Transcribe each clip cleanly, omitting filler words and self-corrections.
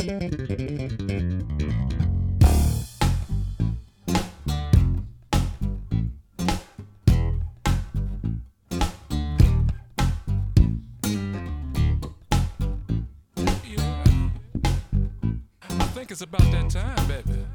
It's about that time, baby.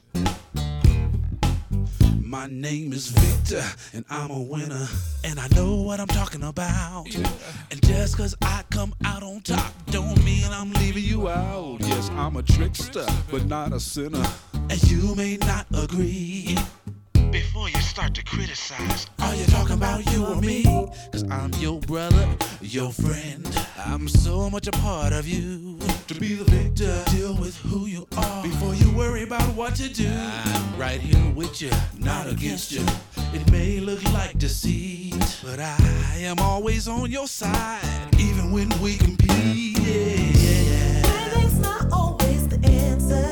My name is Victor, and I'm a winner, and I know what I'm talking about. Yeah. And just 'cause I come out on top don't mean I'm leaving you out. Yes, I'm a trickster, but not a sinner, and you may not agree. Before you start to criticize, are you talking about you or me? 'Cause I'm your brother, your friend. I'm so much a part of you. To be the victor, deal with who you are before you worry about what to do. I'm right here with you, not against you. It may look like deceit, but I am always on your side, even when we compete. Yeah. Winning's not always the answer.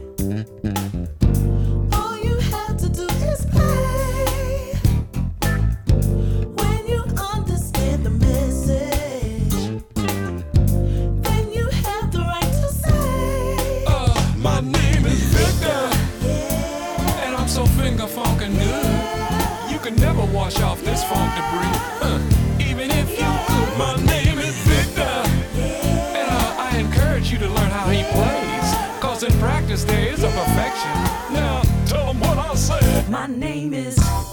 Never wash off this funk debris, even if you could. My name is Victor, and I encourage you to learn how he plays, 'cause in practice there is a perfection. Now tell him what I said. My name is.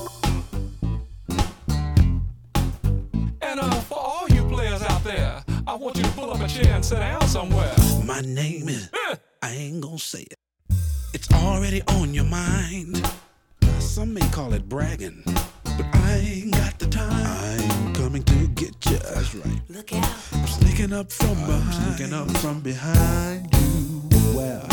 And for all you players out there, I want you to pull up a chair and sit down somewhere. My name is, I ain't gonna say it. It's already on your mind. Some may call it bragging, but I ain't got the time. I'm coming to get you. That's right. Look out. I'm sneaking up from behind you. Well,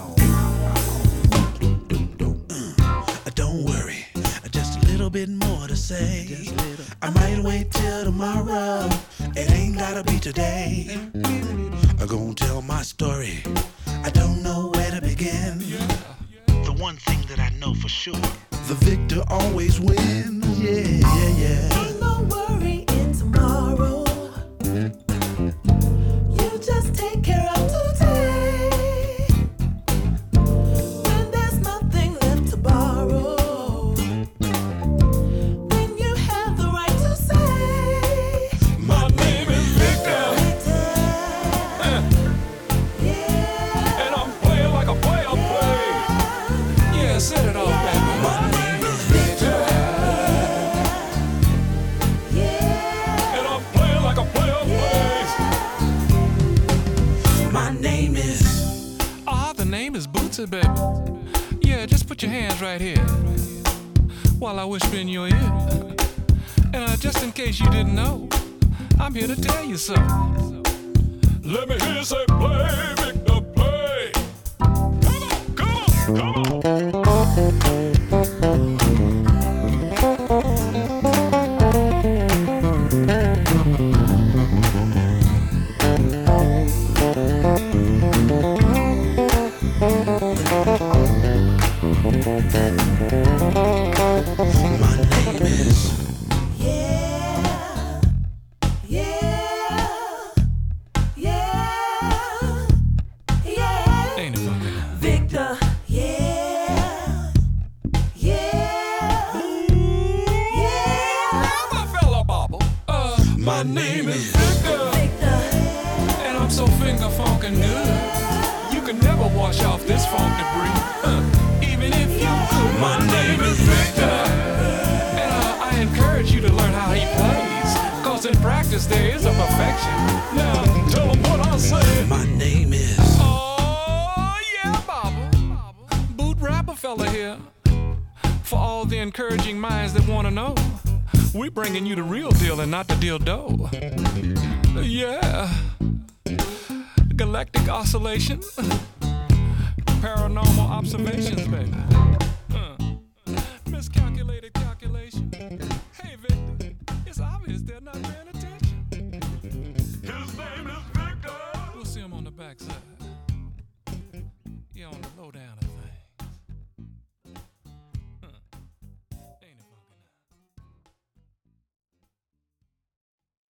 don't worry, just a little bit more to say. I might wait till tomorrow. It ain't gotta be today. I'm gonna tell my story. I don't know where to begin. The one thing that I know for sure, the victor always wins. Yeah. Ain't no worry in tomorrow. You just take care of today. When there's nothing left to borrow, then you have the right to say, my name is Victor. Yeah. And I'm playing like a player play. Yeah, set it off, baby. Baby, yeah, just put your hands right here while I whisper in your ear. And just in case you didn't know, I'm here to tell you so. Let me hear you say, play, Victor, play. Come on. My name is. Yeah. Ain't it funky? Victor. Yeah. My fellow bobble. My name is Victor. And I'm so finger funkin' good. You can never wash off this funk debris, even if you could. My name is Victor, and I encourage you to learn how he plays, 'cause in practice there is a perfection. Now tell him what I said. My name is. Oh yeah, Bobble. Boot rapper fella here. For all the encouraging minds that wanna know, we bringing you the real deal and not the dildo. Yeah. Galactic oscillation, paranormal observations, baby. Miscalculated calculation.